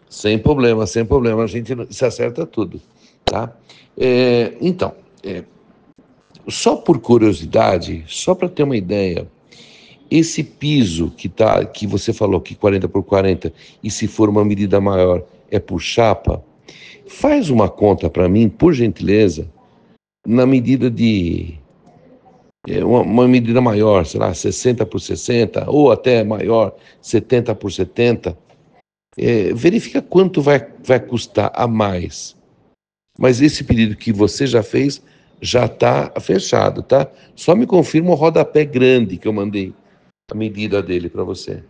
sem problema, a gente se acerta tudo, tá? Então, só por curiosidade, só para ter uma ideia, esse piso que você falou que 40 por 40, e se for uma medida maior é por chapa, faz uma conta para mim, por gentileza, na medida de uma medida maior, sei lá, 60 por 60, ou até maior, 70 por 70. Verifica quanto vai custar a mais. Mas esse pedido que você já fez já está fechado, tá? Só me confirma o rodapé grande que eu mandei, a medida dele para você.